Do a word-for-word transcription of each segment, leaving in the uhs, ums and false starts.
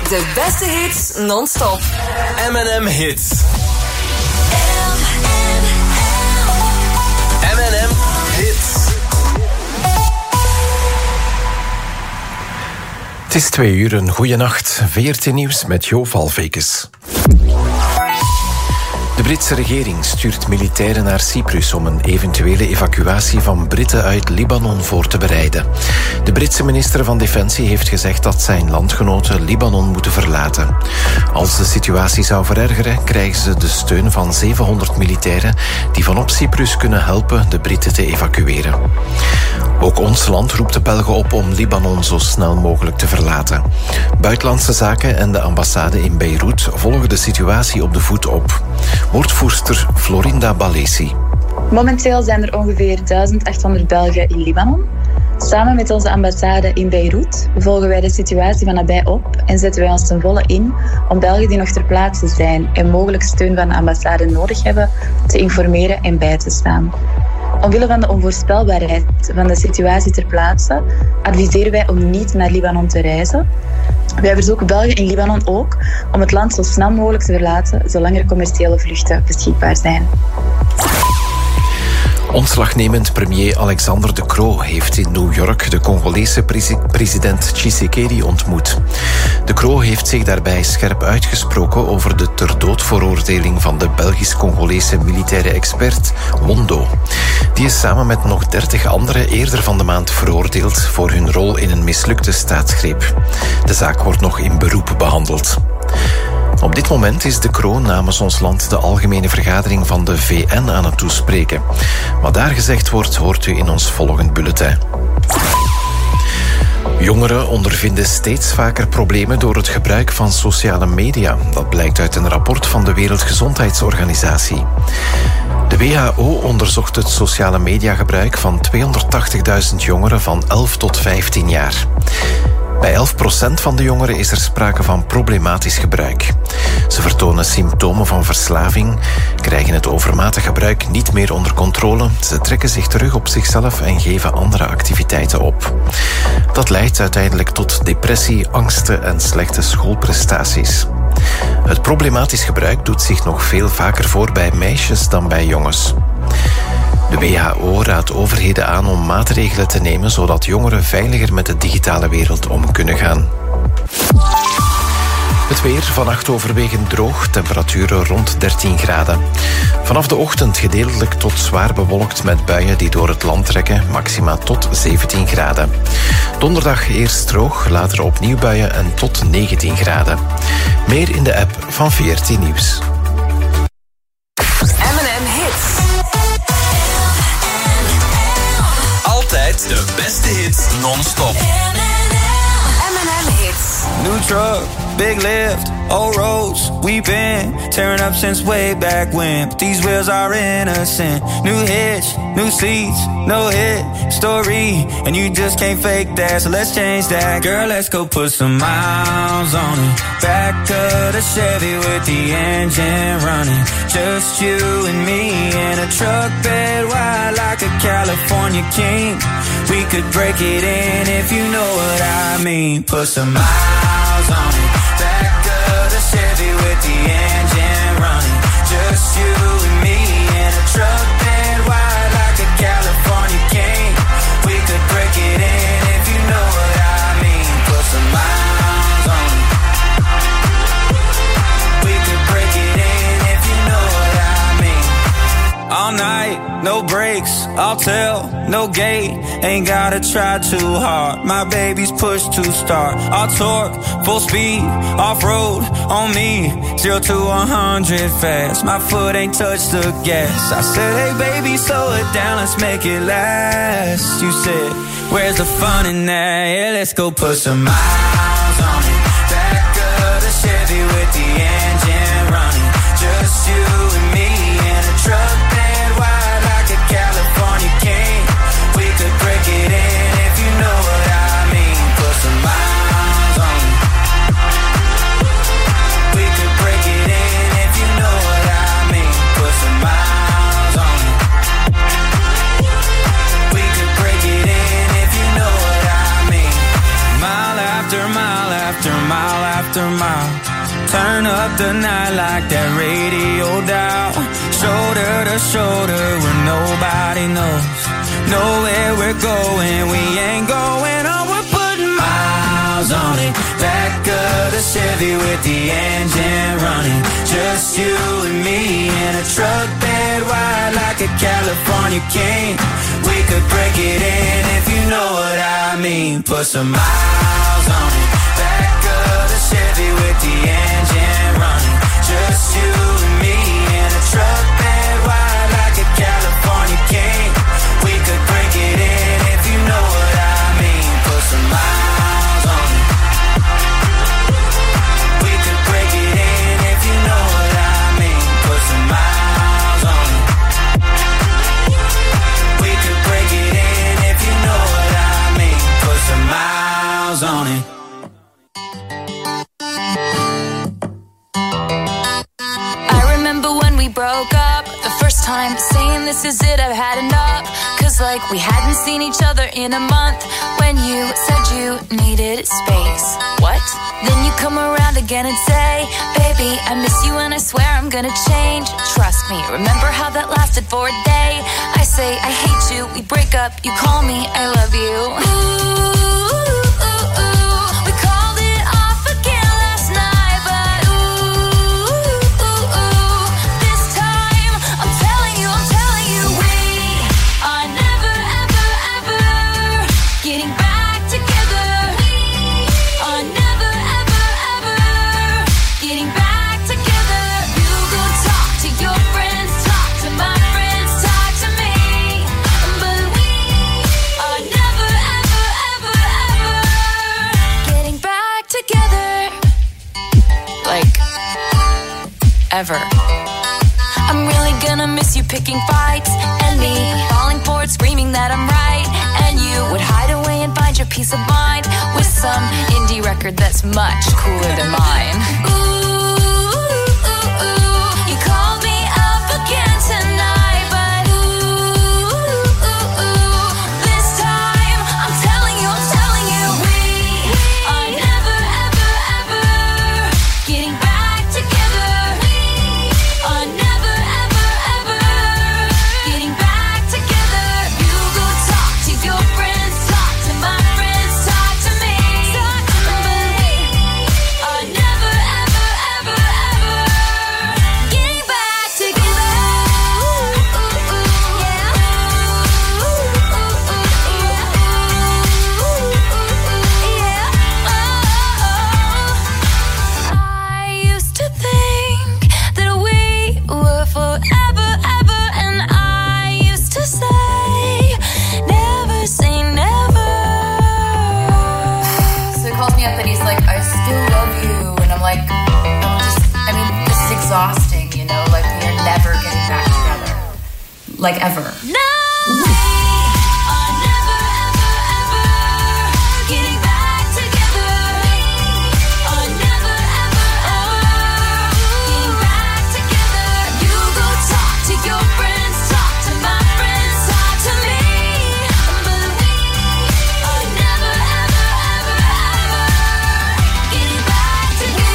De beste hits non-stop. M en M Hits. M en M Hits. Het is twee uur, een goeie nacht. V R T Nieuws met Jo Valvekes. De Britse regering stuurt militairen naar Cyprus om een eventuele evacuatie van Britten uit Libanon voor te bereiden. De Britse minister van Defensie heeft gezegd dat zijn landgenoten Libanon moeten verlaten. Als de situatie zou verergeren, krijgen ze de steun van zevenhonderd militairen die vanop Cyprus kunnen helpen de Britten te evacueren. Ook ons land roept de Belgen op om Libanon zo snel mogelijk te verlaten. Buitenlandse Zaken en de ambassade in Beirut volgen de situatie op de voet op. Woordvoerster Florinda Balesi. Momenteel zijn er ongeveer duizend achthonderd Belgen in Libanon. Samen met onze ambassade in Beirut volgen wij de situatie van nabij op en zetten wij ons ten volle in om Belgen die nog ter plaatse zijn en mogelijk steun van de ambassade nodig hebben te informeren en bij te staan. Omwille van de onvoorspelbaarheid van de situatie ter plaatse adviseren wij om niet naar Libanon te reizen. Wij verzoeken Belgen in Libanon ook om het land zo snel mogelijk te verlaten zolang er commerciële vluchten beschikbaar zijn. Ontslagnemend premier Alexander De Croo heeft in New York de Congolese president Tshisekedi ontmoet. De Croo heeft zich daarbij scherp uitgesproken over de ter dood veroordeling van de Belgisch-Congolese militaire expert Wondo. Die is samen met nog dertig anderen eerder van de maand veroordeeld voor hun rol in een mislukte staatsgreep. De zaak wordt nog in beroep behandeld. Op dit moment is De Croo namens ons land de algemene vergadering van de V N aan het toespreken. Wat daar gezegd wordt, hoort u in ons volgend bulletin. Jongeren ondervinden steeds vaker problemen door het gebruik van sociale media. Dat blijkt uit een rapport van de Wereldgezondheidsorganisatie. De W H O onderzocht het sociale mediagebruik van tweehonderdtachtigduizend jongeren van elf tot vijftien jaar. Bij elf procent van de jongeren is er sprake van problematisch gebruik. Ze vertonen symptomen van verslaving, krijgen het overmatig gebruik niet meer onder controle, ze trekken zich terug op zichzelf en geven andere activiteiten op. Dat leidt uiteindelijk tot depressie, angsten en slechte schoolprestaties. Het problematisch gebruik doet zich nog veel vaker voor bij meisjes dan bij jongens. De W H O raadt overheden aan om maatregelen te nemen zodat jongeren veiliger met de digitale wereld om kunnen gaan. Het weer, vannacht overwegend droog, temperaturen rond dertien graden. Vanaf de ochtend gedeeltelijk tot zwaar bewolkt met buien die door het land trekken, maxima tot zeventien graden. Donderdag eerst droog, later opnieuw buien en tot negentien graden. Meer in de app van V R T Nieuws. M en M Hits. Altijd de beste hits non-stop. M en M Hits. New truck, big lift, old roads. We've been tearing up since way back when. But these wheels are innocent. New hitch, new seats, no hit story. And you just can't fake that, so let's change that. Girl, let's go put some miles on it. Back of the Chevy with the engine running. Just you and me in a truck bed wide like a California king. We could break it in if you know what I mean. Put some miles on it. Back of the Chevy with the engine running. Just you and me in a truck bed wide like a California king. We could break it in if you know what I mean. Put some miles on it. We could break it in if you know what I mean. All night, no breaks, I'll tell, no gate. Ain't gotta try too hard. My baby's push to start. I'll torque, full speed, off-road on me. Zero to a hundred fast. My foot ain't touched the gas. I said, hey baby, slow it down, let's make it last. You said, where's the fun in that? Yeah, let's go put some miles on it. Back of the Chevy with the engine running. Just you and me in a truck bed wide like a California king. We could break it in if you know what I mean. Put some miles on it. We could break it in if you know what I mean. Put some miles on it. We could break it in if you know what I mean. Mile after mile after mile after mile. Turn up the night like that radio dial. Shoulder to shoulder when nobody knows. Know where we're going, we ain't going on. We're putting miles on it. Back of the Chevy with the engine running. Just you and me in a truck bed wide like a California king. We could break it in if you know what I mean. Put some miles on it. Back of the Chevy with the engine running. Just you and me in a truck bed wide like a California king. We could break it in if you know what I mean. Put some miles on it. We could break it in if you know what I mean. Put some miles on it. We could break it in if you know what I mean. Put some miles on it. I remember when we broke up, the first time saying this is it, I've had enough. Cause like we hadn't seen each other in a month. When you said you needed space. What? Then you come around again and say, baby, I miss you and I swear I'm gonna change. Trust me, remember how that lasted for a day? I say I hate you, we break up, you call me, I love you. Ooh. Ever. I'm really gonna miss you picking fights and me falling for it, screaming that I'm right. And you would hide away and find your peace of mind with some indie record that's much cooler than mine. Ooh, ooh, ooh. You called me up again tonight, but ooh, ooh, ooh. This time I'm telling you, I'm telling you, we are never, ever, ever getting back together. Exhausting, you know, like we are never getting back together, like ever. No! We are never, ever, ever getting back together. Are never, ever, ever getting back together. You go talk to your friends, talk to my friends, talk to me. But we are never, ever, ever, ever getting back together.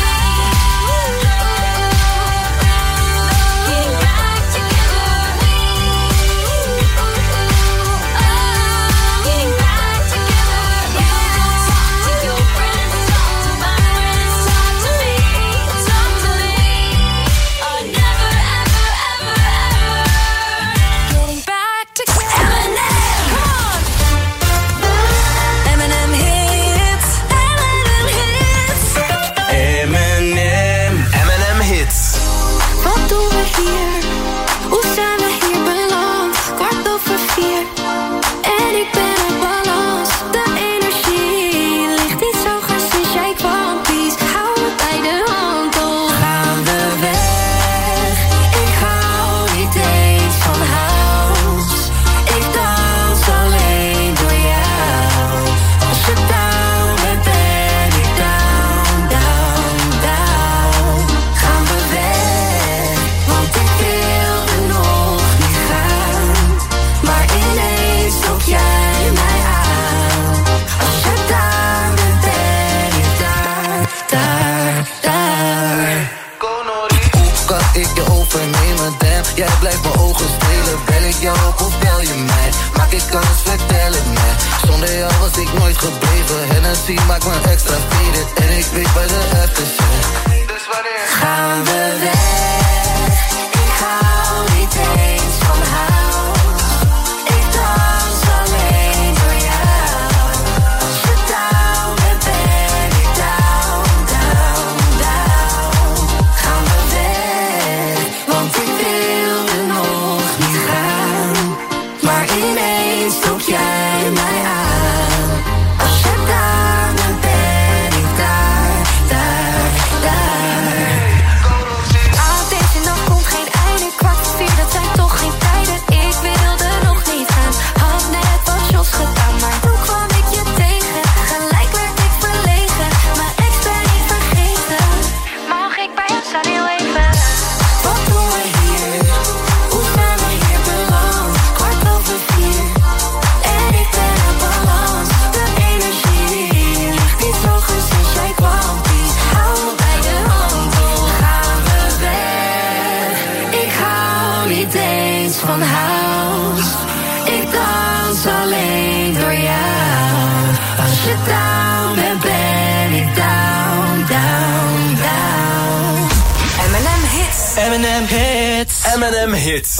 daar. Hoe kan ik je overnemen, damn? Jij blijft mijn ogen spelen. Bel ik jou op of bel je mij? Maak ik kans, vertel het mij. Zonder jou was ik nooit gebleven. Hennessy maakt me extra faded. En ik weet bij de echte zijn. Dus wanneer gaan we weg? Ik hou niet eens van hout. Ik dans alleen door jou. Als je down bent, ben ik down, down, down. Gaan we weg, want ik wilde nog niet gaan. Maar ineens trok jij mij aan. Als je daar bent, ben ik daar, daar, daar. Aan deze nacht komt geen einde, kwart voor vier, dat zijn toch geen tijden. Ik wilde nog niet gaan, had net wat shots gedaan. Maar toen kwam ik je tegen, gelijk werd ik verlegen. Mijn ex ben ik vergeten, mag ik bij jou staan heel even? Wat doen we hier? Hoe zijn we hier beland? Kwart over vier. En ik ben op balans. De energie die vroeger sinds jij kwam. Die hou me bij de hand. Hoe gaan we weg? Ik hou niet eens van house. Ik dans alleen door jou. Als je down bent, ben ik down, down, down. M en M Hits. M en M Hits. M en M Hits.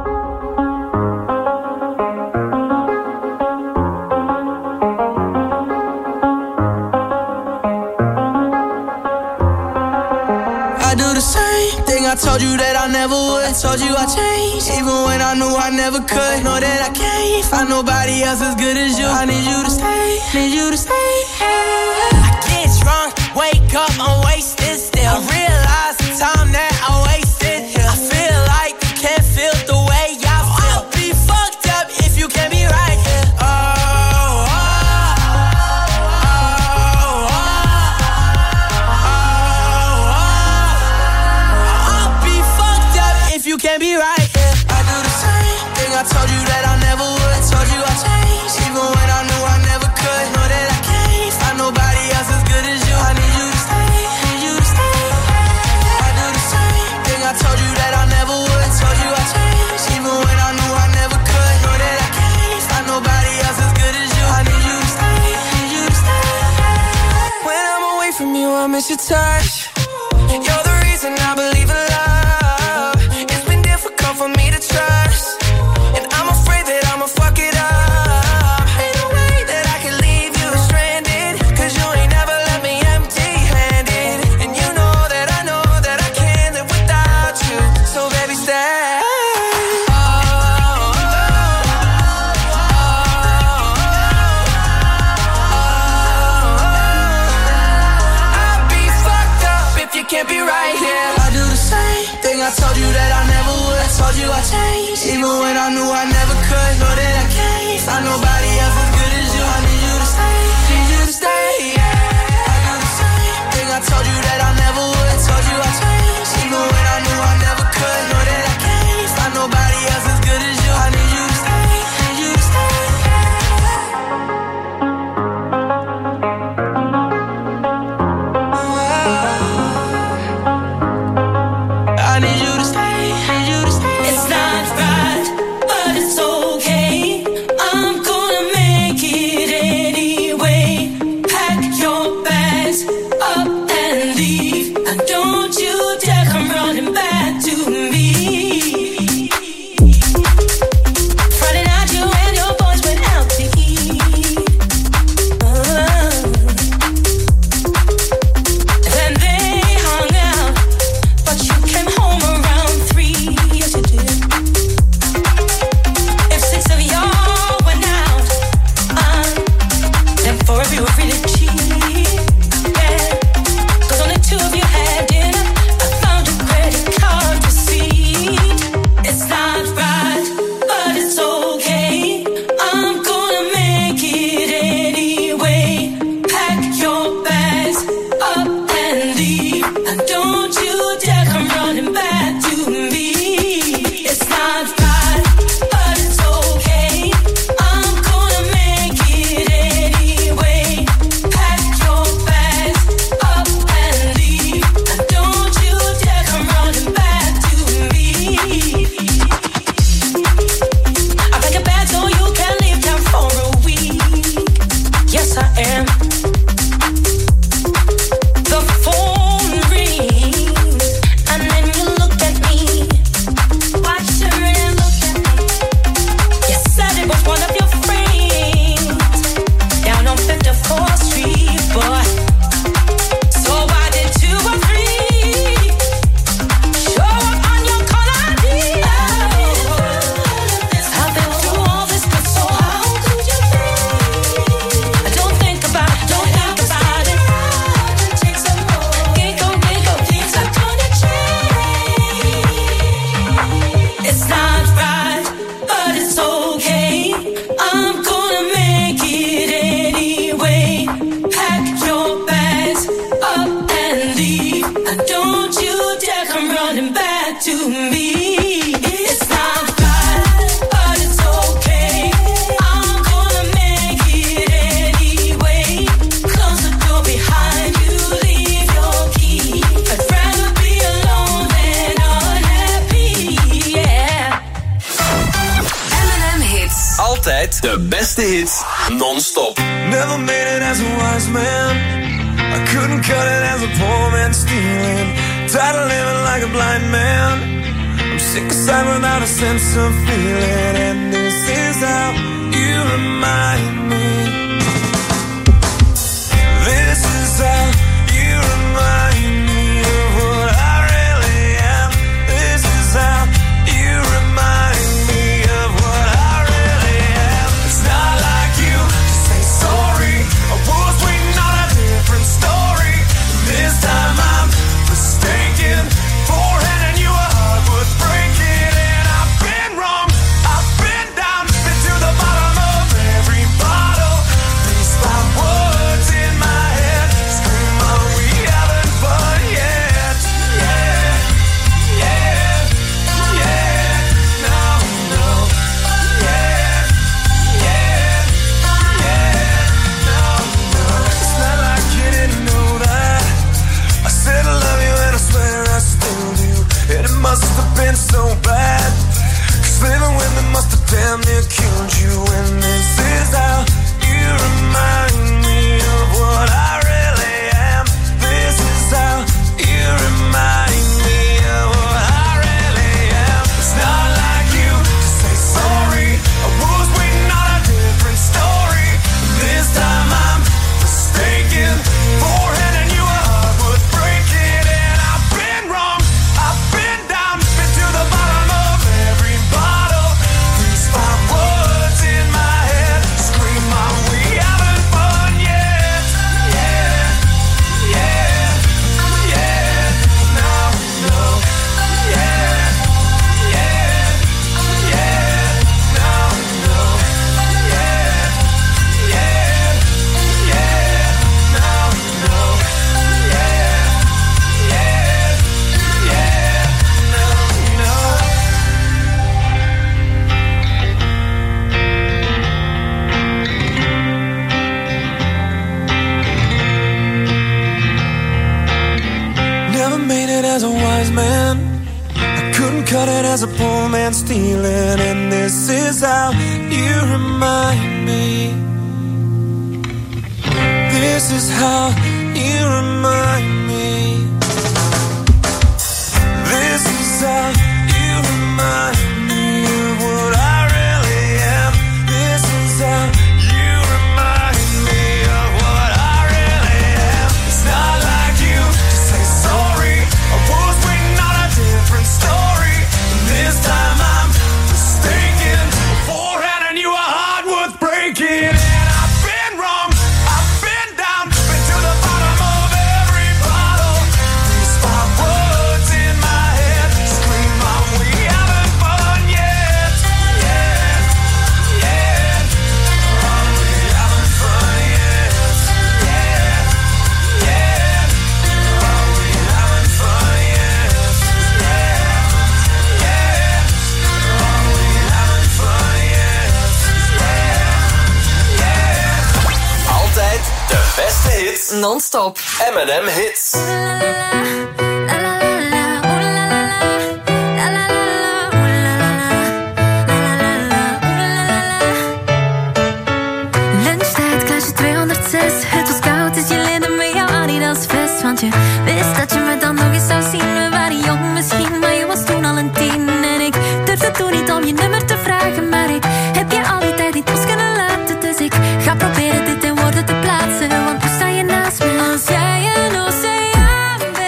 I do the same thing I told you that I never would. I told you I changed, even when I knew I never could. Know that I can't find nobody else as good as you. I need you to stay, need you to stay. I get drunk, wake up, I'm wasted still. I realize the time that I wasted here. I feel like you can't feel the way I feel. I'll be fucked up if you can't be right here. Oh, oh, oh, oh, oh. I'll be fucked up if you can't be right here. I do the same thing I told you that I never would. I told you I changed, even when I knew I never could. Know that I can't find nobody else as good as you. I need you to stay, need you to stay. I do the same thing I told you that I never would. I told you I changed, even when I knew I never could. Know that I can't find nobody else as good as you. I need you to stay, need you to stay. When I'm away from you, I miss your touch. You're the reason I believe in love. It's been difficult for me to trust, and I'm afraid that I'ma fuck it up. Ain't no way that I can leave you stranded, 'cause you ain't never left me empty-handed. And you know that I know that I can't live without you. So baby, stay. Oh, oh, oh, oh. I'd be fucked up if you can't be right here. I do the same thing I told you that I never would. I told you I changed, even when I knew I never could. Know that I can't find nobody else as good as you. I need you to stay, need you to stay. Yeah. I do the same thing I told you that I never would. I told you I changed, even when I knew I never could. Know that I can't find nobody else as good as you. I need you to stay, need you to stay. I need you to stay, need you to stay. It's not right, but it's okay. I'm gonna make it anyway. Pack your bags up and leave, and don't you dare come running back to me. Friday night you and your boys went out to eat. Uh, then they hung out, but you came home around three. Yes, you did. If six of y'all went out, uh, then four of you were really cheap. Yeah, 'cause only two of you had dinner. I found a credit card receipt. It's not right, but it's okay. I'm gonna make it anyway. Pack your bags up and leave, and don't you dare come running back to me. It's not right, but it's okay. I'm gonna make it anyway. Pack your bags up and leave, Don't you dare come running back to me. It's not Altijd de beste hits, non-stop. Never made it as a wise man. I couldn't cut it as a poor man stealing. Tired of living like a blind man. I'm sick aside without a sense of feeling. And this is how you remind me. This is how you remind me of what I really am. This is how you remind me of what I really am. It's not like you to say sorry. I was waiting on a different story. This time I'm mistaken for handing you a heart worth breaking. And I've been wrong, I've been down, been to the bottom of every bottle. These five words in my head scream, are we having fun yet? Yeah, yeah, yeah, no, no, yeah, yeah, yeah, no, no. It's not like you didn't know that. I said I love you and I swear I still do. And it must have been so bad, 'cause living with me must have damn near killed you. And this is how you remind me of what I really am. This is how you remind me of what I really am. It's not like you to say sorry. I was waiting on a different story. This time I'm mistaken for handing you a heart worth breaking. And I've been wrong, I've been down, been to the bottom of every bottle. These five words in my head scream, are we having fun yet? Yeah, yeah, yeah, no, no, yeah, yeah, yeah, no, no, yeah, yeah, yeah, no, no, yeah, yeah, yeah, no, no. Never made it as a wise man. I couldn't cut it as a poor man stealing. And this is how you remind me. This is how you remind me. This is how you remind me of what I really am. This is how you remind me of what I really am. It's not like you to say sorry. I was waiting on a different story. And this time I'm mistaken for handing you a heart worth breaking. And I've been wrong, I've been down, been to the bottom of every bottle. These five words in my head scream, are we having fun yet? Yeah, yeah, are we having fun yet? Yeah, yeah, are we having fun yet? Yeah, yeah, are we having fun yet? Yeah, yeah. Altijd de beste hits, Non-stop. M en M Hits. Lunchtijd, klasje tweehonderdzes. Het was koud, dus je leende me jouw Adidas vest. Want je wist dat je me dan nog eens zou zien. We waren jong misschien, maar je was toen al een tien. En ik durfde toen niet om je nummer te vragen. Maar ik heb je al die tijd niet los kunnen laten. Dus ik ga proberen dit in woorden te plaatsen. Want nu sta je naast me. Als jij een oceaan bent.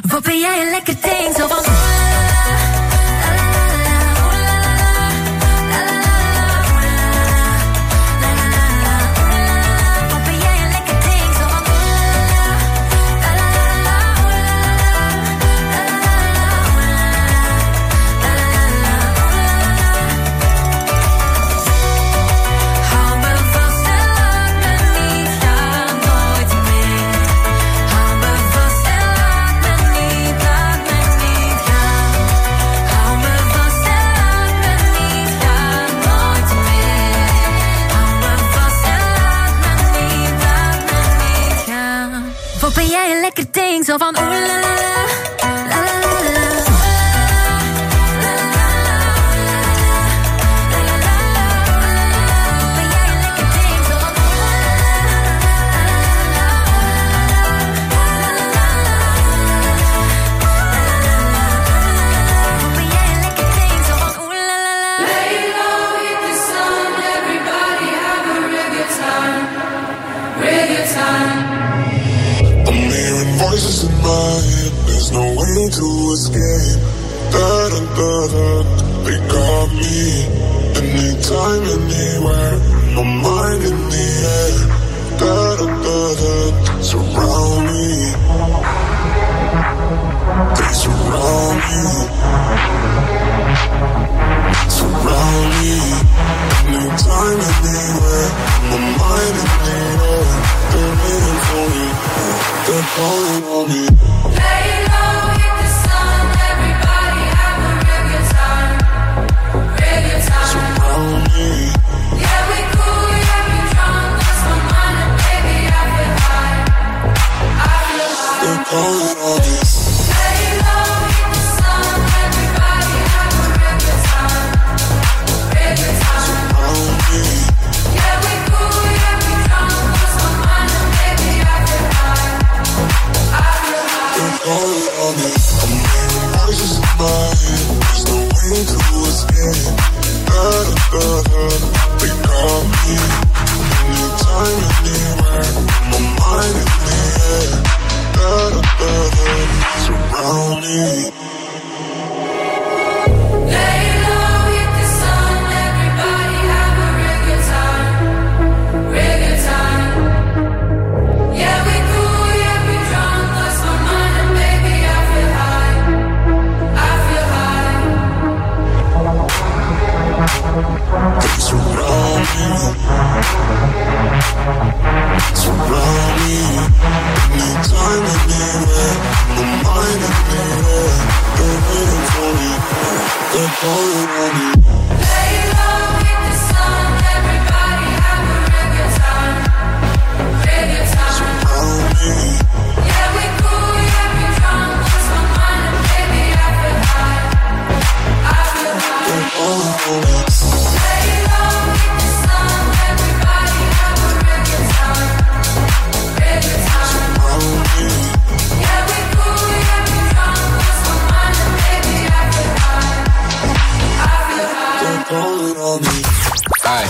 Wat ben jij een lekker ding, zo van... Ben jij een lekker ding, zo van oeh la la la, la la la la. Voices in my head, there's no way to escape. Da da da da, they got me. Anytime, anywhere, my mind in the air. Da da da da, surround me. They surround me. Surround me. Anytime, anywhere, my mind in the air. They're waiting for me. They're calling on me. Lay low, hit the sun. Everybody have a real good time. Real good time. Surround me. Yeah, we cool, yeah, we drunk. Lost my mind and baby, I feel high. I feel high. They're calling on me. Lay low, hit the sun. Everybody have a real good time. Real good time. Surround me. Yeah, we cool, yeah, we drunk. Lost my mind and baby, I feel high. Calling on me, I'm hearing voices in my head. There's no way to escape. Da da da da, they got me. Anytime, anywhere, my mind in the air. Da da da da, surround me. Lay low, hit the sun. Everybody have a real good time. Real good time. Yeah, we cool, yeah, we drunk. Lost my mind and baby, I feel high. I feel high. They surround me. Surround me. Anytime, anywhere. My mind in the air. They're waiting for me. They're calling on me. Lay low, hit the sun. Everybody have a real good time. Real good time. Surround me. Yeah, we cool, yeah, we drunk. Lost my mind and baby, I feel high. I feel high. They're calling on me. Lay low, hit the sun. Everybody have a real good time. Real good time. Surround me. Yeah, we cool, yeah, we drunk. Lost my mind and baby, I feel high. I feel high. They're calling on me. Hi.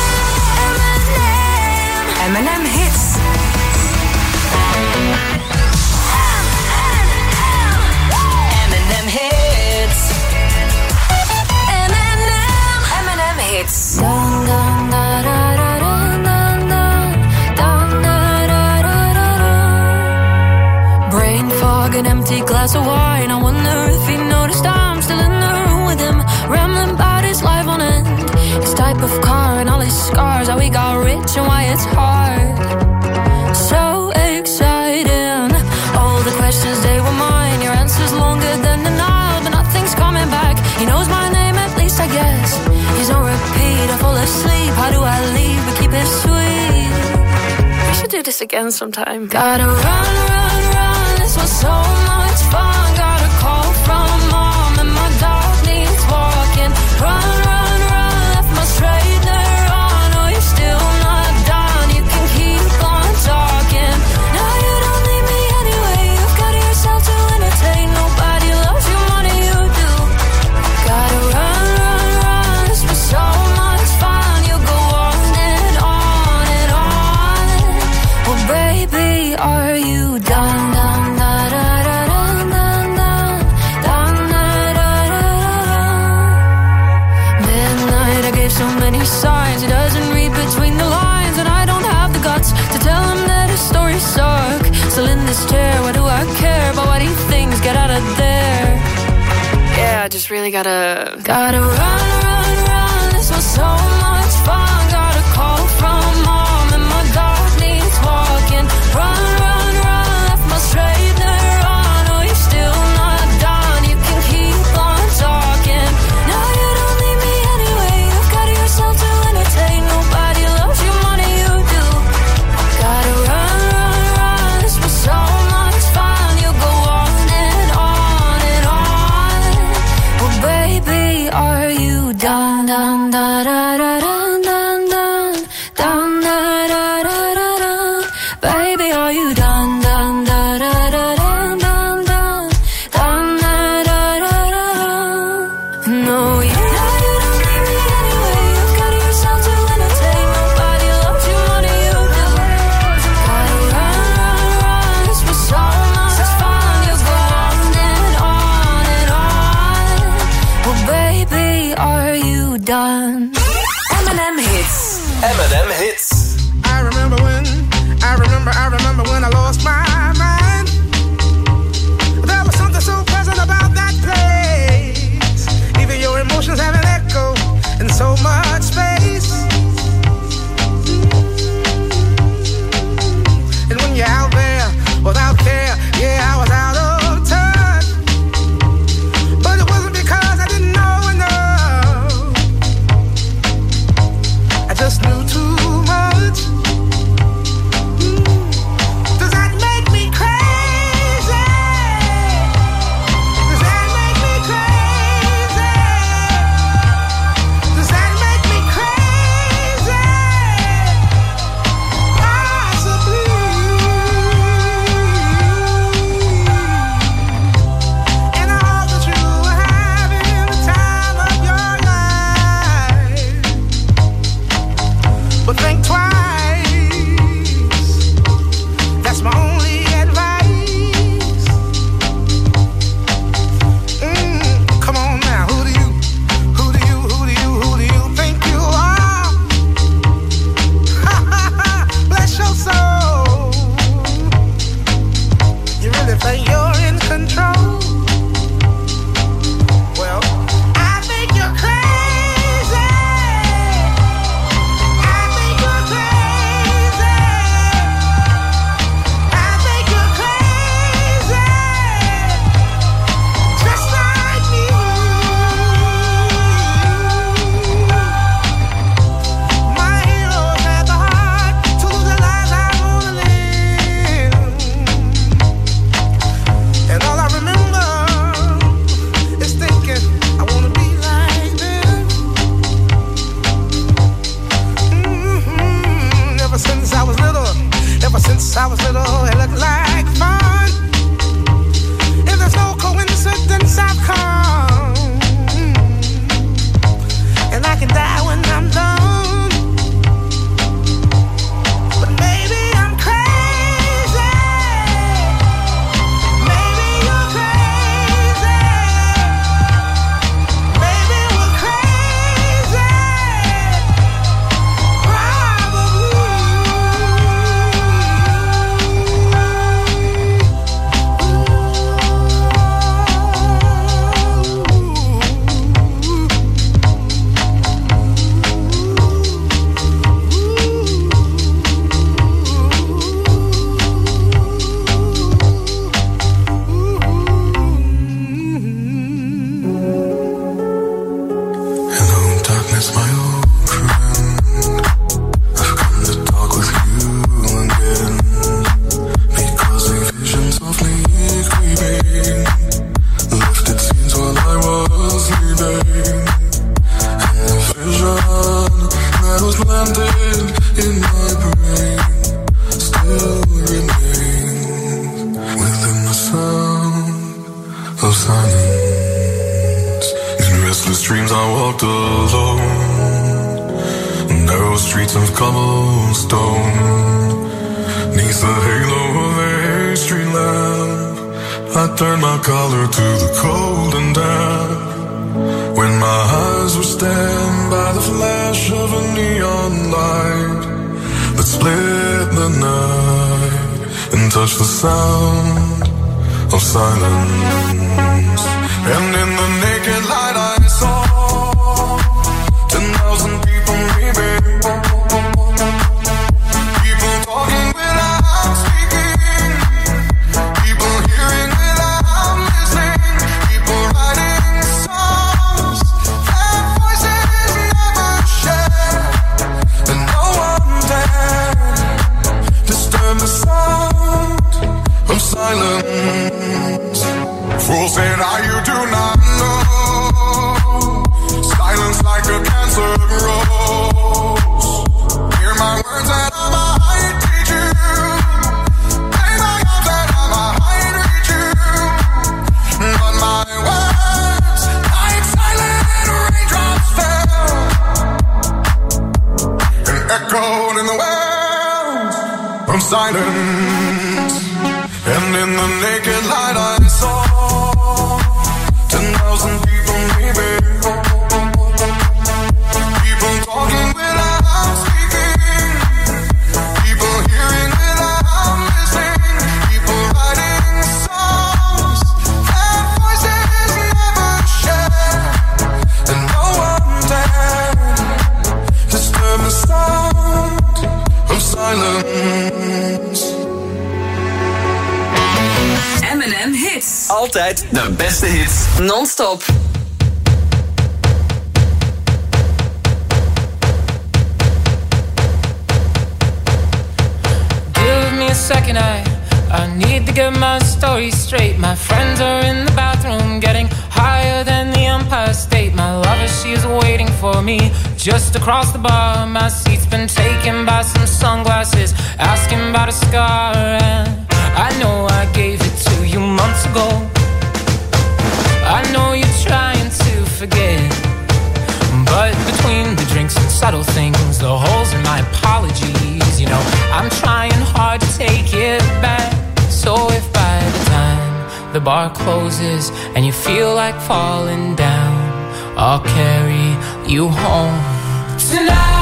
M and M Hits. M and M Hits. M and M. M and M Hits. Dun, dun, da, da, da, dun, dun, dun. Dun, da, da, da, da, da. Brain fog, an empty glass of wine. I wonder if he noticed I'm still in the room with him, rambling about his life on end, his type of car and all his scars, how he got rich and why it's hard. So exciting, all the questions, they were mine. Your answers longer than denial, but nothing's coming back. He knows my name, at least I guess. He's on repeat, I fall asleep. How do I leave but keep it sweet? We should do this again sometime. Gotta run, run, run, this was so much fun. Got a call from mom and my dog needs walking. Run, run, run, left my straightener on. Oh, you're still not done, you can keep on talking. No, you don't need me anyway, you've got yourself to entertain. Nobody loves you more than you do. Gotta run, run, run, this was so much fun. You go on and on and on. Well, baby, are you done? this chair. What do I care about what he thinks? Get out of there. Yeah, I just really gotta Gotta run, run, run. This was so much fun. Got a call from mom and my dog needs walking. Run, run, run. Left my straightener on. Oh, you're still not done. You can keep on talking. No, you don't need me anyway. You've got yourself to entertain. Nobody loves you more than you do. Gotta run, run, run. This was so much fun. You go on and on and on. Well, baby, are you done? Dun, da, da, da, dun, dun, dun. Dun, da, da, da, da, dun. Baby, are you done? Dun, da, da, da, dun, dun, dun. Dun, da, da, da, da, dun. No, you know you don't need me anyway. You've got yourself to entertain. Nobody loves you more than you do. Gotta run, run, run. This was so much fun. You go on and on and on. Well, baby, are you done? M and M hits. M and M hits. I remember when, I remember, I remember when I lost my mind. There was something so pleasant about that place. Even your emotions have an echo in so much space. And when you're out there without care, yeah, I was out of touch. But it wasn't because I didn't know enough. I just knew too much. Does that make me crazy? Does that make me crazy? Does that make me crazy? Possibly. And I hope that you are having the time of your life. But think twice. That's my only advice. Mm, come on now, who do you, who do you, who do you, who do you think you are? Bless your soul. You really think you're in control? Well, I think you're crazy. I think you're crazy. I think you're crazy. Just like me. My heroes had the heart to lose the lives I wanna live. And all I remember is thinking I wanna be like them. Mhm. Ever since I was little, ever since I was little, it looked like fun. If there's no coincidence, I've come, and I can die when I'm done. But maybe I'm crazy. Maybe you're crazy. Maybe we're crazy. Hello, darkness, my old friend. I've come to talk with you again. Because a vision softly creeping lifted scenes while I was sleeping. And the vision that was planted in my brain still remains within the sound of silence. In restless dreams I walked alone, narrow streets of cobblestone. Neath the halo of a street lamp, I turned my collar to the cold and damp. When my eyes were stabbed by the flash of a neon light that split the night, and touch the sound of silence. And in the naked light I saw ten thousand people maybe. People talking without speaking. People hearing without listening. People writing songs that voices never share. And no one dared disturb the sound of silence. Fool said, "Ah, you do not know. Silence like a cancer grows. Hear my words and I might teach you. Play my arms and I might reach you. But my words, like silent raindrops fell and echoed in the wells of silence. And in the naked light I saw ten thousand people maybe. People talking without speaking. People hearing without listening. People writing songs that voices never share. And no one dared disturb the sound of silence. M and M Hits. Altijd de beste hits. Non-stop. Give me a second, I, I need to get my story straight. My friends are in the bathroom getting higher than the Empire State. My lover, she is waiting for me just across the bar. My seat's been taken by some sunglasses, asking about a scar. And I know I gave it to you months ago. I know you're trying to forget, but between the drinks and subtle things, the holes in my apologies, you know, I'm trying hard to take it back. So if by the time the bar closes and you feel like falling down, I'll carry you home tonight.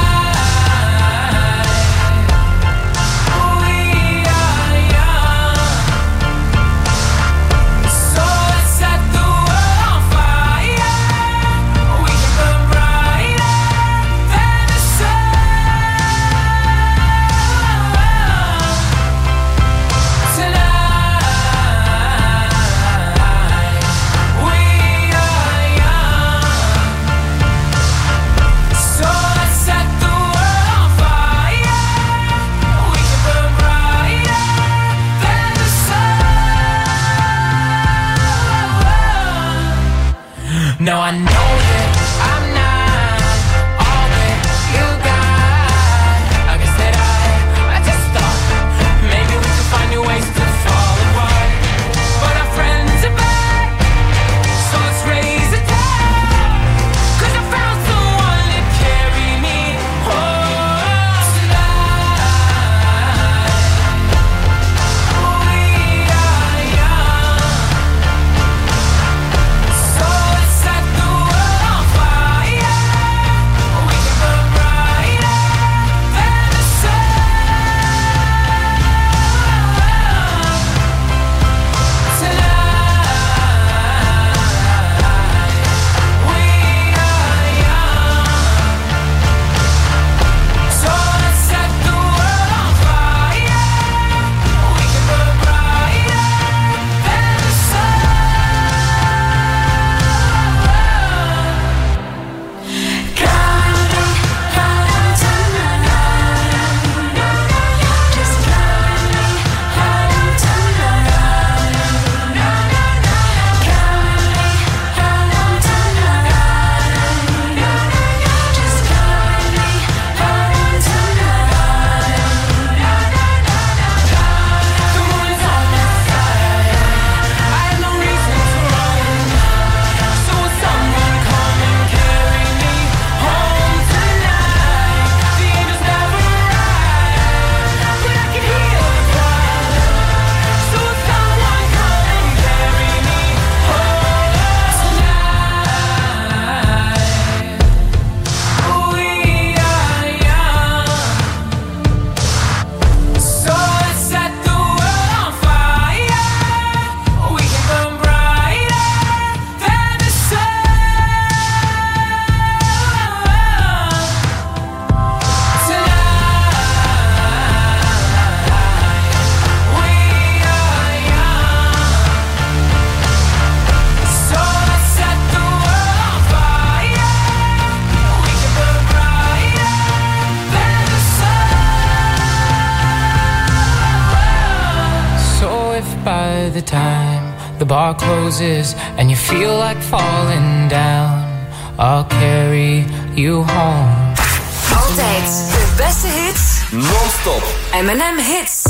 Now I know that I'm not all that you got. I guess that I, I just thought maybe we could find new ways to fall apart. But our friends are back, so let's raise a toast. 'Cause I found someone to carry me home tonight. We are young, so let's set the world the time the bar closes and you feel like falling down, I'll carry you home. Altijd de beste hits. Non-stop. M and M Hits.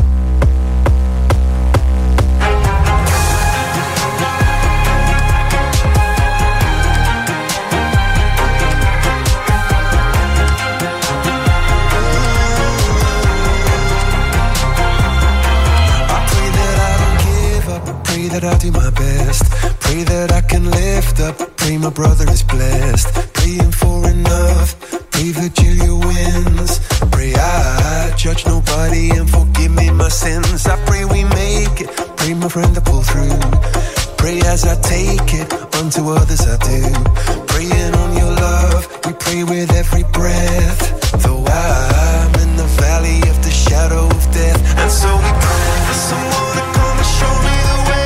That I'll do my best. Pray that I can lift up. Pray my brother is blessed. Praying for enough. Pray that Julia wins. Pray I judge nobody and forgive me my sins. I pray we make it. Pray my friend to pull through. Pray as I take it. Unto others I do. Praying on your love. We pray with every breath. Though I'm in the valley of the shadow of death. And so we pray for someone to come and show me the way.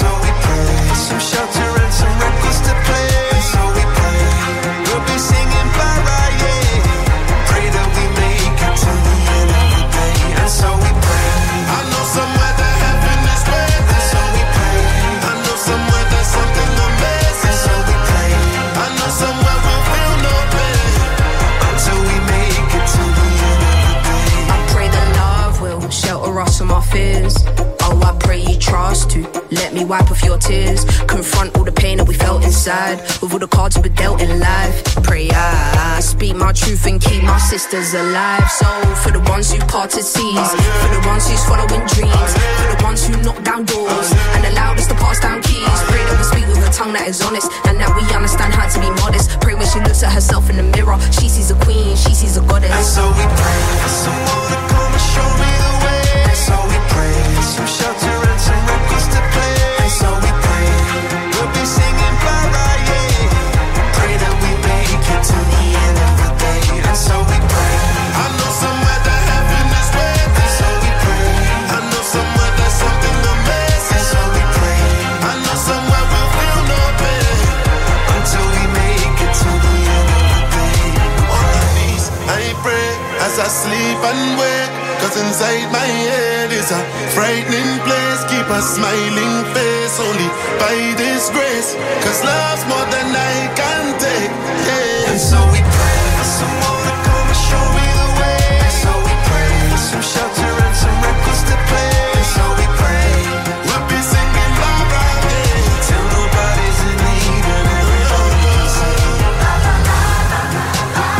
Some shelter and some records to play. And so we pray, we'll be singing bye-bye, yeah. Pray that we make it to the end of the day. And so we pray, I know somewhere that heaven is waiting. And so we pray, I know somewhere there's something amazing. And so we pray, I know somewhere we'll feel no pain until we make it to the end of the day. I pray that love will shelter us from our fears. Oh, I pray you trust to let me wipe off your tears. Confront all the pain that we felt inside with all the cards we were dealt in life. Pray I speak my truth and keep my sisters alive. So for the ones who parted seas, for the ones who's following dreams, for the ones who knock down doors and allowed us to pass down keys. Pray that we speak with a tongue that is honest and that we understand how to be modest. Pray when she looks at herself in the mirror, she sees a queen, she sees a goddess. And so we pray for someone to come and show me the way. And so we pray some shelter and some records to play. And so we pray we'll be singing bye-bye, yeah. Pray that we make it to the end of the day. And so we pray, I know somewhere that heaven is waiting. And so we pray, I know somewhere there's something amazing. And so we pray, I know somewhere we'll feel no pain until we make it to the end of the day. On my knees I pray as I sleep and wake. Cause inside my head is a frightening place. Keep a smiling face only by this grace. Cause love's more than I can take, yeah. And so we pray for someone to come and show me the way. And so we pray for some shelter and some records to play. And so we pray we'll be singing bye-bye, yeah, till nobody's in need and everybody's saying la la la la la la la.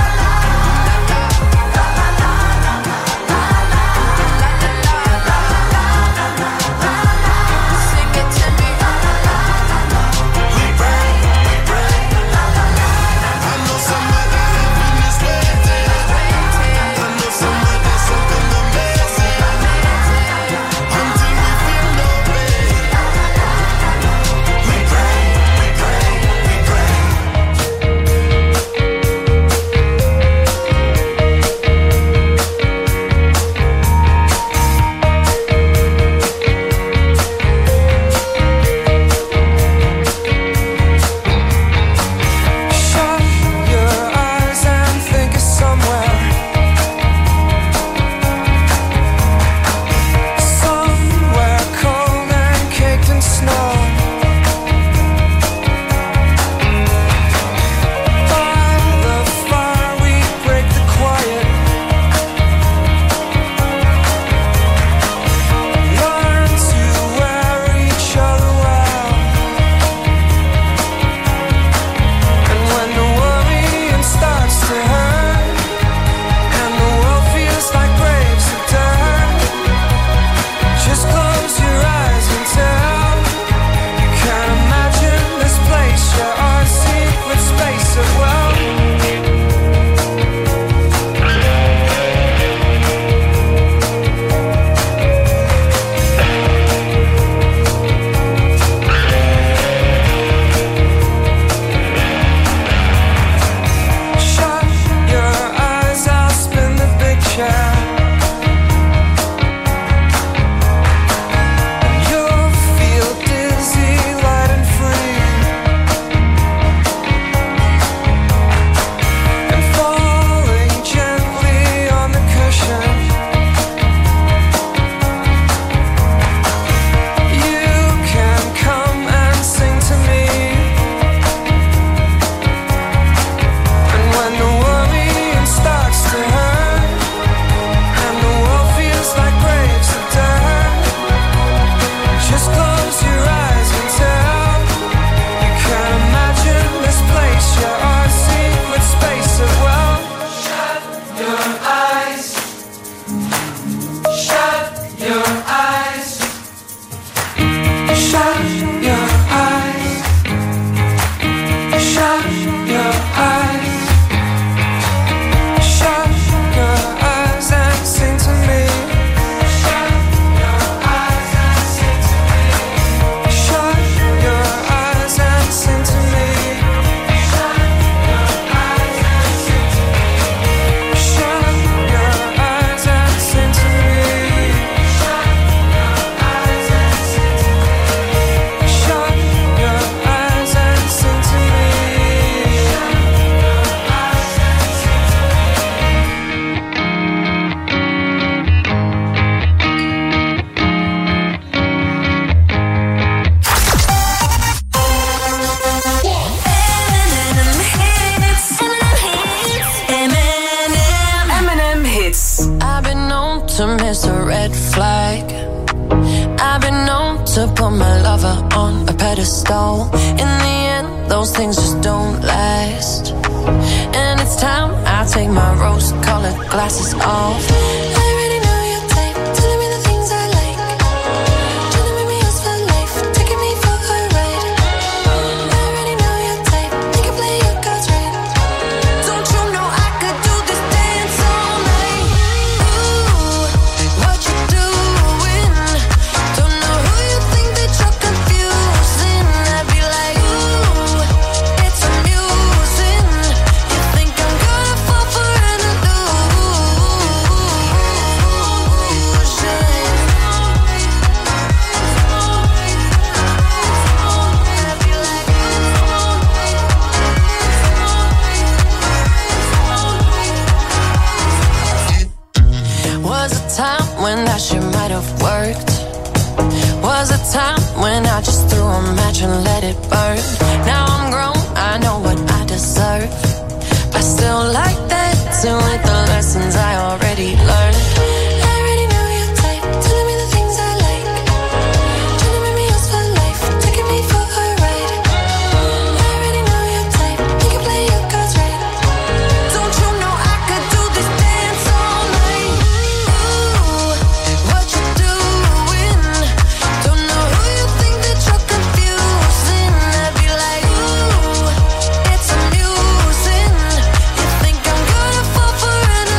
to put my lover on a pedestal. In the end, those things just don't last. And it's time I take my rose-colored glasses off. I already know your type, telling me the things I like. Trying to make me yours for life, taking me for a ride. I already know your type, think you play your cards right. Don't you know I could do this dance all night? Ooh, what you doing? Don't know who you think that you're confusing. I'd be like, ooh, it's amusing. You think I'm gonna fall for an illusion? Was a time when that shit might have worked. Was a time when I just threw a match and let it burn. Now I'm grown, I know what I deserve. I still like that too, with the lessons I already learned. I already know your type, telling me the things I like. Trying to make me yours for life, taking me for a ride. I already know your type, think you play your cards right. Don't you know I could do this dance all night? Ooh, what you doing? Don't know who you think that you're confusing. I'd be like, ooh, it's amusing. You think I'm gonna fall for an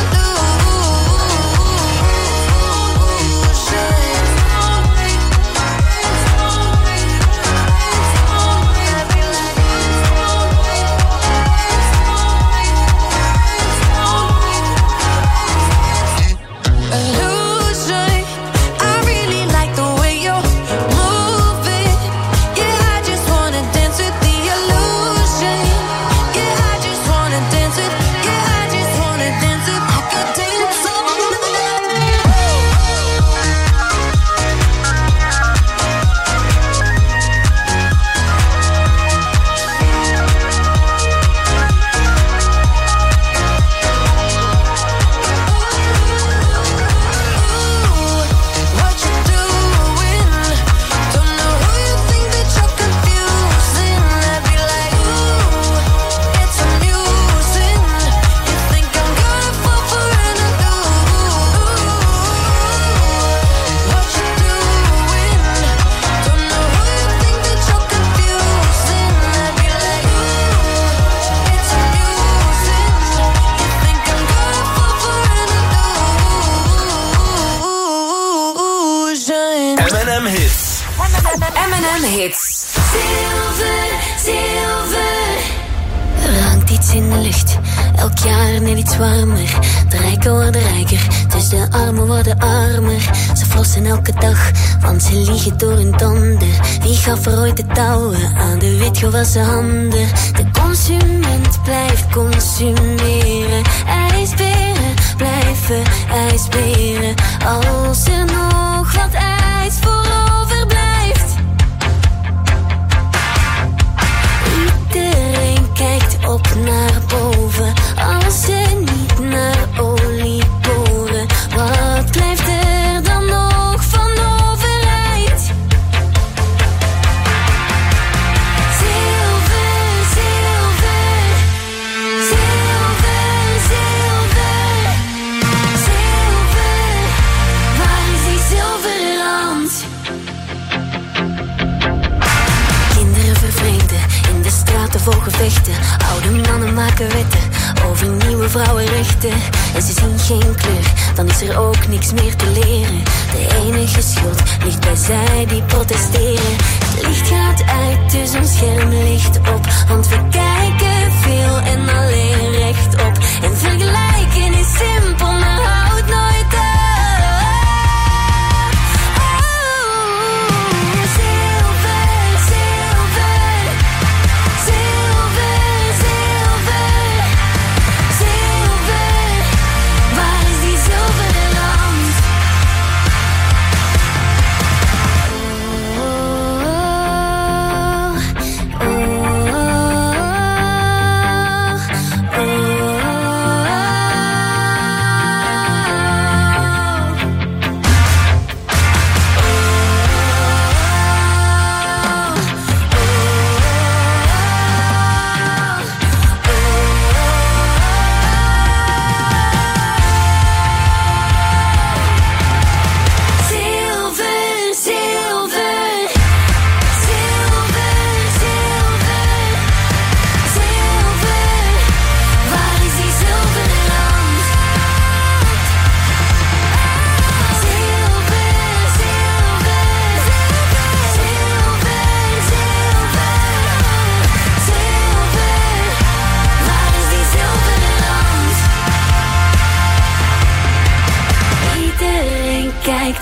illusion? I really like the way you're moving. Yeah, I just wanna dance with the illusion. Yeah, I just wanna dance with. Yeah, I just wanna dance with. I could dance all what you doing? Don't know who you think that you're confusing. I'd be like, ooh, it's amusing. You think I'm gonna fall for an illusion? What you doing? Don't know who you think that you're confusing. I'd be like, ooh, it's amusing. You think I'm gonna fall for an illusion? M and M Hits. M and M Hits. Zilver, zilver. Er hangt iets in de lucht, elk jaar net iets warmer. De rijken worden rijker, dus de armen worden armer. Ze flossen elke dag, want ze liegen door hun tanden. Wie gaf er ooit de touwen aan de witgewassen handen? De consument blijft consumeren. IJsberen blijven ijsberen. Als er nog wat ijs voor overblijft. Iedereen kijkt op naar boven, als ze niet naar olie boren. Wat blijft er dan nog van overheid? Zilver, zilver, zilver, zilver, zilver. Waar is die zilverrand? Kinderen vervreemden, in de straten vol gevechten. Oude mannen maken wetten over nieuwe vrouwenrechten. En ze zien geen kleur, dan is er ook niks meer te leren. De enige schuld ligt bij zij die protesteren. Het licht gaat uit, dus ons scherm ligt op. Want we kijken veel en alleen rechtop. En vergelijken is simpel, maar houdt nooit op. Oh, zilver, zilver, zilver, zilver, zilver. Waar is die zilveren rand? Oh,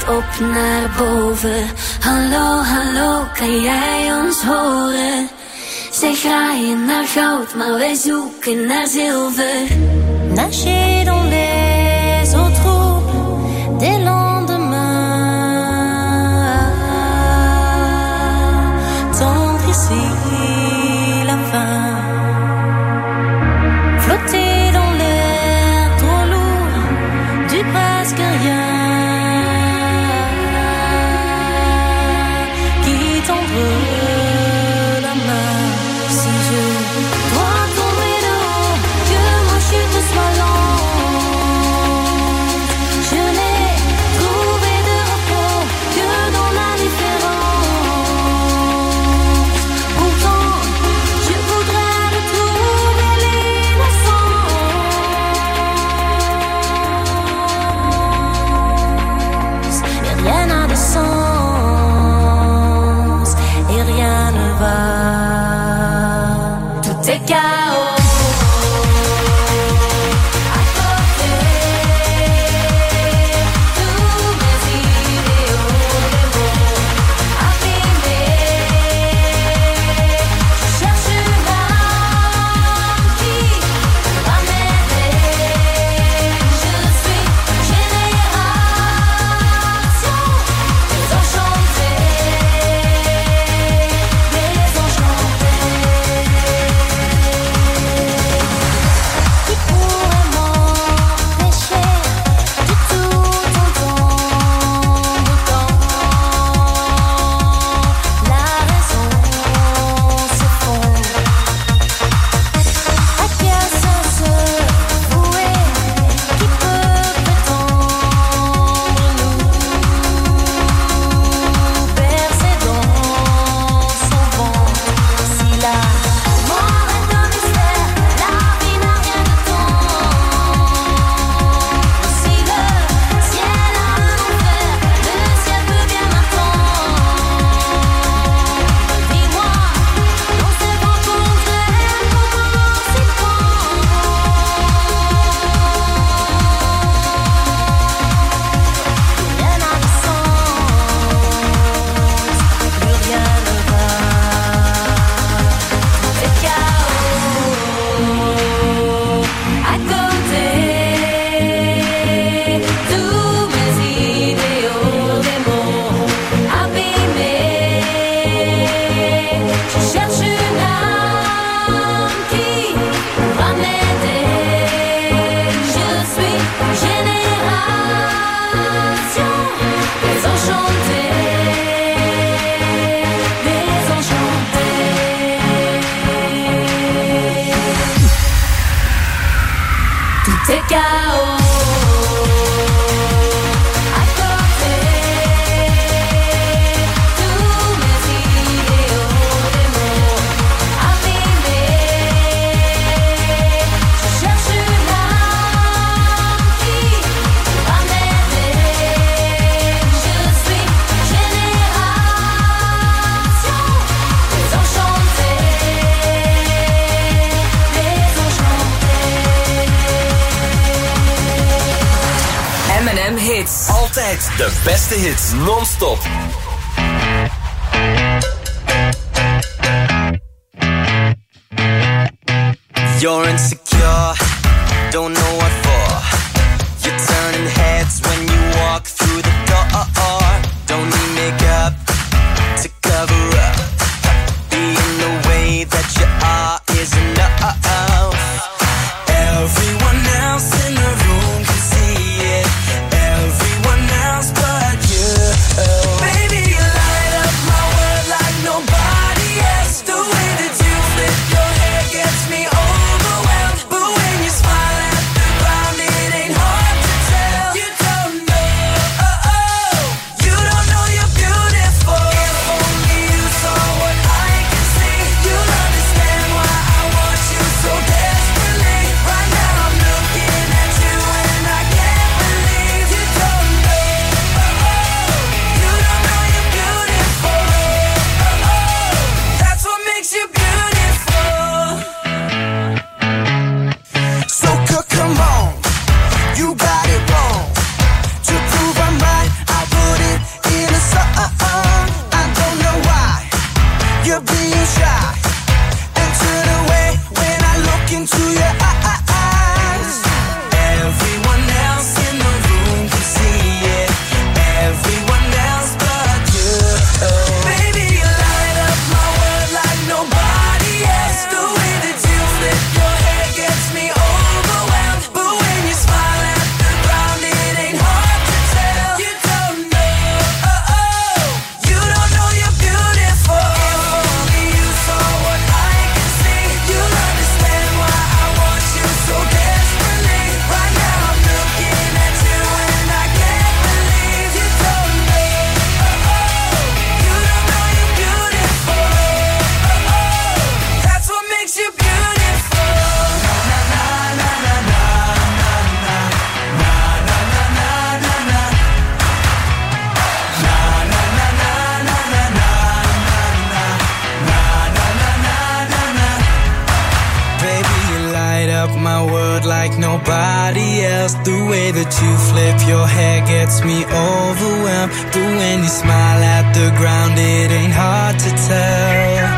op naar boven. Hallo, hallo, kan jij ons horen? Zij graaien naar goud, maar wij zoeken naar zilver. Nager dans les eaux troubles des lendemains. Tendre ici la fin. Flotter dans l'air trop lourd du presque rien. Qui tendre la main. Si je dois tomber de haut, que ma chute soit lente. Je n'ai trouvé de repos que dans la différence. Pourtant, je voudrais retrouver l'innocence. Et rien n'a de sens, et rien ne va. Tout est chaos. À côté, tous mes idéaux, des mots abîmés. Je cherche une âme qui va m'aider. Je suis génération désenchantée, désenchantée. Qui pourrait m'empêcher de tout entendre quand la raison s'effondre? À quel sens se vouer? Qui peut prétendre nous bercer dans son ventre? Si la mort est un mystère, la vie n'a rien de temps. Si le ciel a un enfer, le ciel peut bien m'attendre. Dis-moi, dans ces vents contraires, comment s'y prendre? Rien n'a de sens, plus rien ne va. C'est chaos. À côté, tous mes idéaux, des mots abîmés. Je cherche une âme qui va m'aider. Je suis génération désenchantée, désenchantée. Tout est chaos. À côté, tous mes idéaux, des mots abîmés. Je cherche une âme qui va m'aider. Je suis génération désenchantée, désenchantée. M and M Hits. Altijd de beste hits, non-stop. You're insecure, don't know what for. You're turning heads when you walk through the door. Don't need makeup to cover up. Being the way that you are is enough. Everyone else in the room can see it. Everyone else but you. Baby, you light up my world like nobody else. The way that you flip your hair gets me overwhelmed. But when you smile at the shy and turn away when I look into your eyes. Everyone else in the room can see it. Everyone else but you. Baby, you light up my world like nobody else. The way that you flip your hair gets me overwhelmed. But when you smile at the ground, it ain't hard to tell. You don't know, oh, oh. You don't know you're beautiful. If only you saw what I can see, you'll understand why I want you so desperately. Right now I'm looking at you and I can't believe you don't know, oh, oh. You don't know you're beautiful, oh, oh. That's what makes you beautiful. Na na na na na na na na na na na na na. Na na na na na na na na na na na na na. Baby, you light up my world like nobody else. The way that you flip your hair gets me overwhelmed. But when you smile at the ground, it ain't hard to tell.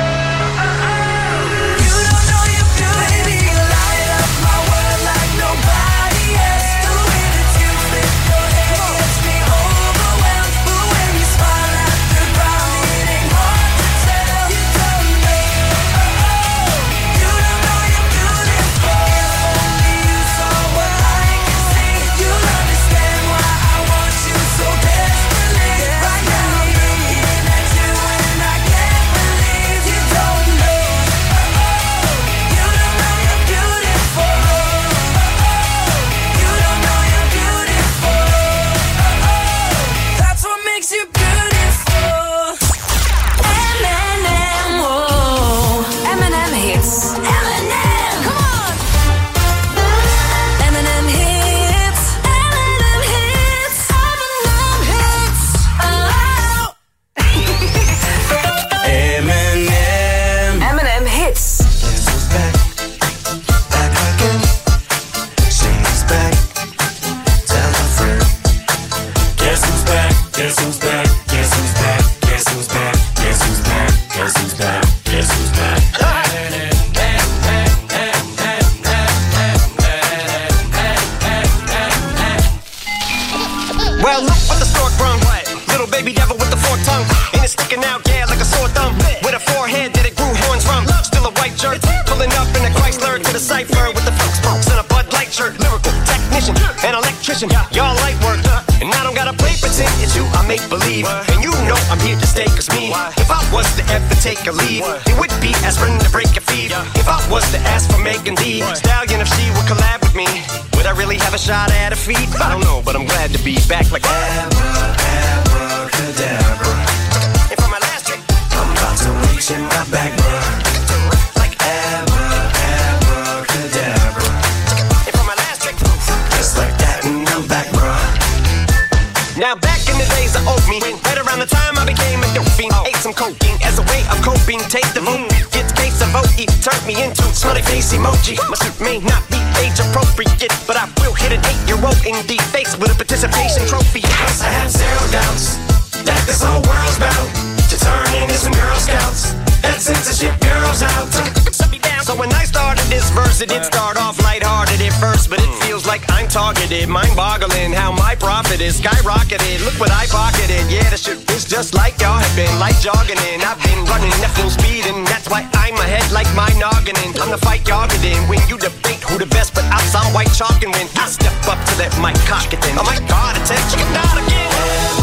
You don't know you're beautiful. Baby, you light up my world like nobody else. The way that you flip your hair gets me overwhelmed. But when you smile at the ground, it ain't hard to tell. You don't know, oh, oh. You don't know you're beautiful. If only you saw what I can see, you'll understand why I want you so desperately. Right now I'm looking at you and I can't believe you don't know, oh, oh. You don't know you're beautiful, oh, oh. You don't know you're beautiful, oh, oh. That's what makes you beautiful. Eminem, whoa. Eminem hits. Eminem, come on. Eminem hits. Eminem hits. Eminem hits. Oh. Eminem. Eminem hits. Guess who's back? Back again. She's back. Tell a friend. Guess who's back? Guess who's back? Guess who's back? Guess who's back? Guess who's back? Guess who's back? Guess who's back? Well, look what the stork brung. What? Little baby devil with the forked tongue. And it's sticking out, yeah, like a sore thumb. With a forehead that it grew horns from. Still a white jerk. Pulling up in a Chrysler to the cipher with the folks folks and a Bud Light shirt. Lyrical technician, an electrician. Y'all light work. And I don't gotta play pretend. It's you I make believe. And you know I'm here to stay, cause me. If I was to ever take a leave, it would be aspirin to break your feet. If I was to ask for Megan Thee Stallion, if she would collab with me, would I really have a shot at her feet? I don't know, but I'm glad to be back like abracadabra. And for my last trick, I'm about to reach in my back, bruh. Like abra, abracadabra. And for my last trick, just like that, and I'm back, bruh. Now back in the days of old me, right around the time I became a dope fiend, ate some cocaine as a way of coping. Take the vote, get the case of vote, turned me into smiley face emoji. My suit may not be age appropriate, but I will hit an eight-year-old in the face with a participation trophy. Yes, I have zero doubts that this whole world's bound to turn into some Girl Scouts and censorship girls out. So when I started this verse, it did start off lighthearted at first, but it feels like I'm targeted, mind-boggling how my profit is skyrocketed. Look what I pocketed, yeah, this shit is just like y'all have been, like jogging in. I've been running at full speed, and that's why I'm ahead like my noggin. I'm the fight y'all get in when you debate who the best, but I'm some white chalk, and when I step up to that mic, cock it then. Oh my God, it's that chicken out again.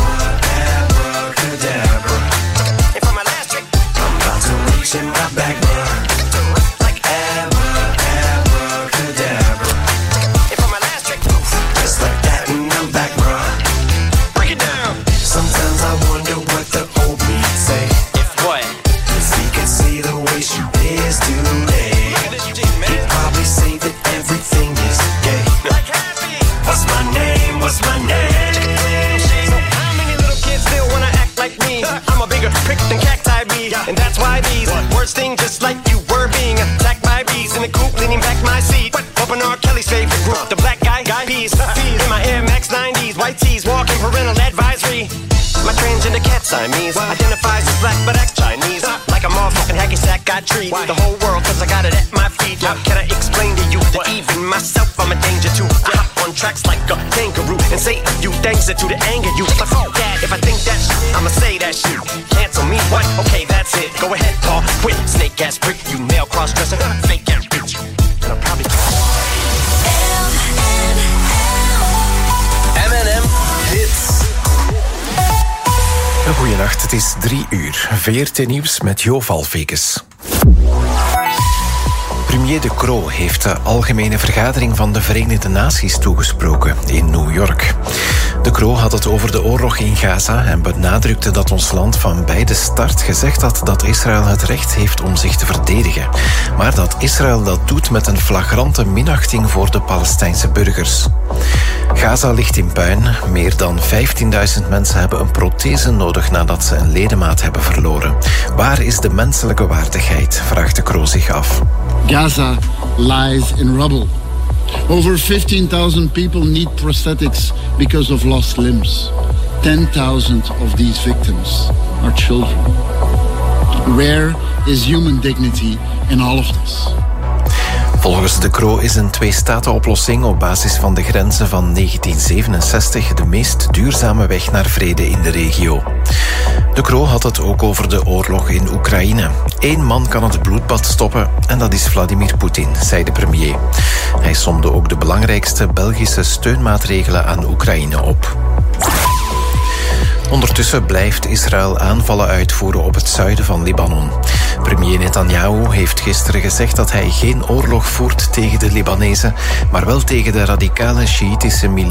Abracadabra. And for my last trick, I'm about to reach in my back, bruh. Like abra, abracadabra. And for my last trick, just like that, and I'm back, bruh. Break it down. Sometimes I wonder what the old me say. If what? If he could see the way she is today, he'd probably say that everything is gay. What's my name? What's my name? So how many little kids still wanna act like me? I'm a bigger prick than cacti be, and that's why these words sting just like you were being attacked by bees in the coop, leaning back my seat. Open R. Kelly's favorite group, the black guy, guy peas. In my Air Max nineties, white tees, walking parental advisory. My transgender cat Siamese identifies as black but acts Chinese, like a motherfucking retreat. The whole world, cause I got it at my feet. How can I explain to you that even myself I'm a danger to? I hop on tracks like a kangaroo and say a few things that to the anger you. But fuck that, if I think that shit, I'ma say that shit. Cancel me, what? Okay, that's it. Go ahead, Paul. Quit, snake ass prick, you male cross-dresser, fake ass bitch. And I'll probably M en M Hits. Goeienacht, het is drie uur. V R T Nieuws met Jo Valvekes. Premier De Croo heeft de Algemene Vergadering van de Verenigde Naties toegesproken in New York. De Croo had het over de oorlog in Gaza en benadrukte dat ons land van bij de start gezegd had dat Israël het recht heeft om zich te verdedigen. Maar dat Israël dat doet met een flagrante minachting voor de Palestijnse burgers. Gaza ligt in puin. Meer dan vijftienduizend mensen hebben een prothese nodig nadat ze een ledemaat hebben verloren. Waar is de menselijke waardigheid, vraagt De Croo zich af. Gaza lies in rubble. Over fifteen thousand people need prosthetics because of lost limbs. ten thousand of these victims are children. Where is human dignity in all of this? Volgens De Croo is een twee-staten-oplossing op basis van de grenzen van negentien zevenenzestig de meest duurzame weg naar vrede in de regio. De Croo had het ook over de oorlog in Oekraïne. Eén man kan het bloedbad stoppen en dat is Vladimir Poetin, zei de premier. Hij somde ook de belangrijkste Belgische steunmaatregelen aan Oekraïne op. Ondertussen blijft Israël aanvallen uitvoeren op het zuiden van Libanon. Premier Netanyahu heeft gisteren gezegd dat hij geen oorlog voert tegen de Libanezen, maar wel tegen de radicale Sjiïtische milities